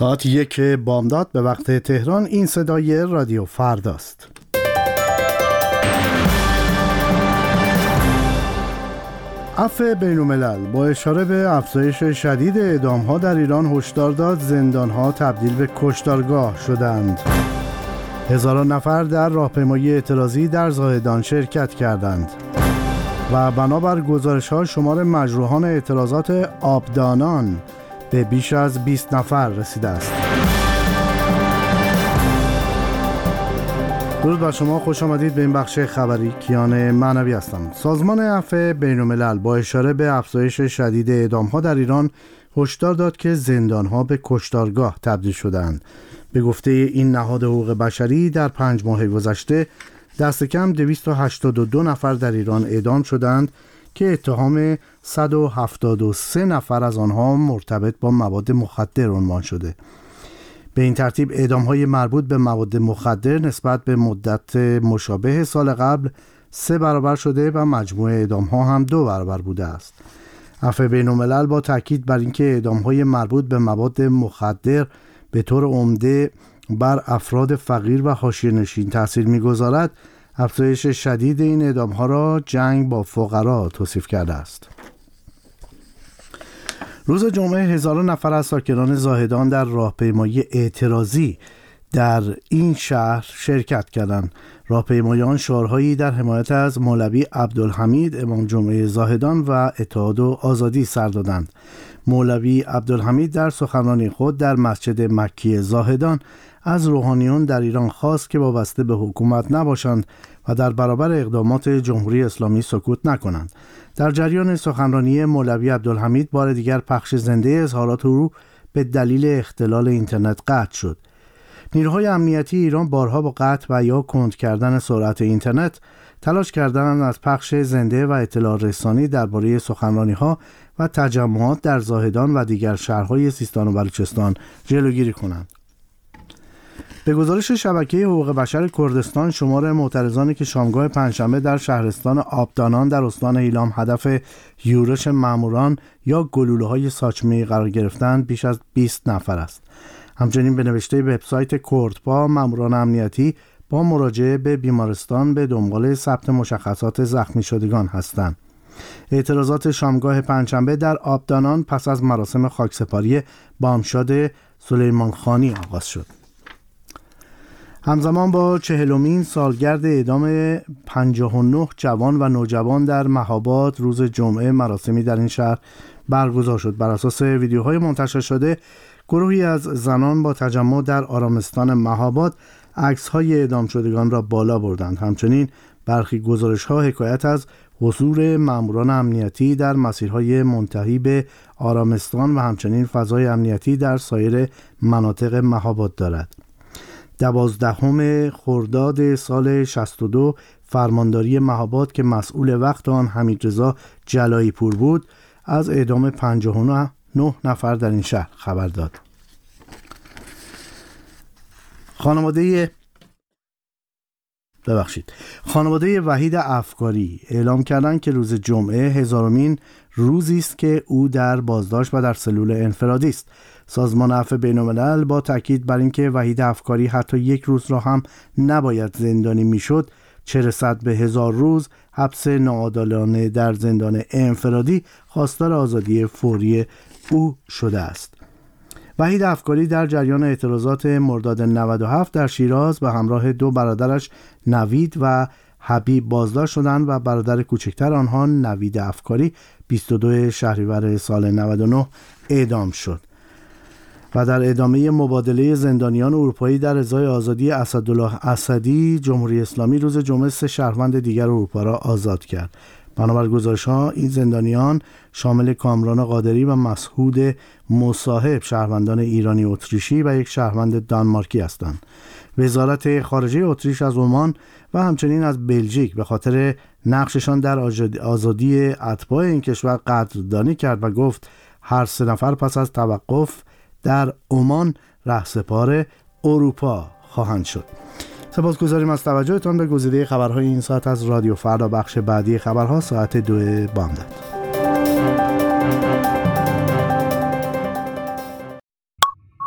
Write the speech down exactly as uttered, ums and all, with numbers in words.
ساعت یک بامداد به وقت تهران. این صدای رادیو فرداست. عفو بین‌الملل با اشاره به افزایش شدید اعدام‌ها در ایران هشدار داد زندان‌ها تبدیل به کشتارگاه شدند. هزاران نفر در راهپیمایی اعتراضی در زاهدان شرکت کردند و بنابر گزارش‌ها شمار مجروحان اعتراضات آبدانان به بیش از بیست نفر رسیده است. درود بر شما، خوش آمدید به این بخش خبری. کیان معنوی هستم. سازمان عفو بین‌الملل با اشاره به افزایش شدید اعدام‌ها در ایران هشدار داد که زندان‌ها به کشتارگاه تبدیل شدند. به گفته این نهاد حقوق بشری در پنج ماه گذشته دست کم دویست و هشتاد و دو نفر در ایران اعدام شدند که اتهام صد و هفتاد و سه نفر از آنها مرتبط با مواد مخدر عنوان شده. به این ترتیب اعدام‌های مربوط به مواد مخدر نسبت به مدت مشابه سال قبل سه برابر شده و مجموع اعدام‌ها هم دو برابر بوده است. عفو بین‌الملل با تاکید بر اینکه اعدام‌های مربوط به مواد مخدر به طور عمده بر افراد فقیر و حاشیه‌نشین تأثیر می‌گذارد، افزایش شدید این اعدام‌ها را جنگ با فقرا توصیف کرده است. روز جمعه هزاران نفر از ساکنان زاهدان در راهپیمایی اعتراضی در این شهر شرکت کردند. راهپیمایان شعارهایی در حمایت از مولوی عبدالحمید امام جمعه زاهدان و اتحاد و آزادی سر دادند. مولوی عبدالحمید در سخنرانی خود در مسجد مکی زاهدان از روحانیون در ایران خواست که وابسته به حکومت نباشند و در برابر اقدامات جمهوری اسلامی سکوت نکنند. در جریان سخنرانی مولوی عبدالحمید بار دیگر پخش زنده اظهارات او به دلیل اختلال اینترنت قطع شد. نیروهای امنیتی ایران بارها با قطع و یا کند کردن سرعت اینترنت تلاش کردند از پخش زنده و اطلاع رسانی درباره سخنرانی‌ها و تجمعات در زاهدان و دیگر شهرهای سیستان و بلوچستان جلوگیری کنند. به گزارش شبکه حقوق بشر کردستان، شمار معترضانی که شامگاه پنجشنبه در شهرستان آبدانان در استان ایلام هدف یورش ماموران یا گلوله‌های ساچمه‌ای قرار گرفتند بیش از بیست نفر است. همچنین به نوشته وبسایت کردپا، ماموران امنیتی با مراجعه به بیمارستان به دنبال ثبت مشخصات زخمی شدگان هستند. اعتراضات شامگاه پنجشنبه در آبدانان پس از مراسم خاکسپاری بامشاد سلیمان خانی آغاز شد. همزمان با چهلمین سالگرد اعدام پنجاه و نه جوان و نوجوان در مهاباد روز جمعه مراسمی در این شهر برگزار شد. بر اساس ویدیوهای منتشر شده، گروهی از زنان با تجمع در آرامستان مهاباد عکس‌های اعدام شدگان را بالا بردند. همچنین برخی گزارش‌ها حکایت از حضور ماموران امنیتی در مسیرهای منتهی به آرامستان و همچنین فضای امنیتی در سایر مناطق مهاباد دارد. دوازدهم خرداد سال شصت و دو فرمانداری مهاباد که مسئول وقت آن حمیدرضا جلایی پور بود از اعدام پنجاه و نه نفر در این شهر خبر داد. خانواده ببخشید خانواده وحید افکاری اعلام کردند که روز جمعه هزارمین روزی است که او در بازداشت و در سلول انفرادی است. سازمان عفو بین‌الملل با تاکید بر اینکه وحید افکاری حتی یک روز را هم نباید زندانی میشد، چه رسد به هزار روز حبس ناعادلانه در زندان انفرادی، خواستار آزادی فوری او شده است. وحید افکاری در جریان اعتراضات مرداد نود و هفت در شیراز به همراه دو برادرش نوید و حبیب بازداشت شدند و برادر کوچکتر آنها نوید افکاری بیست و دو شهریور سال نود و نه اعدام شد. و در ادامه مبادله زندانیان اروپایی در ازای آزادی اسدالله اسدی، جمهوری اسلامی روز جمعه سه شهروند دیگر اروپا را آزاد کرد. بنابر گزارش‌ها این زندانیان شامل کامران قادری و مسعود مصاحب، شهروندان ایرانی اتریشی و یک شهروند دانمارکی هستند. وزارت خارجه اتریش از عمان و همچنین از بلژیک به خاطر نقششان در آزادی اتباع این کشور قدردانی کرد و گفت هر سه نفر پس از توقف در عمان رهسپار اروپا خواهند شد. سپاسگزاریم از توجهتان به گزیده خبرهای این ساعت از رادیو فردا. بخش بعدی خبرها ساعت دو بامداد.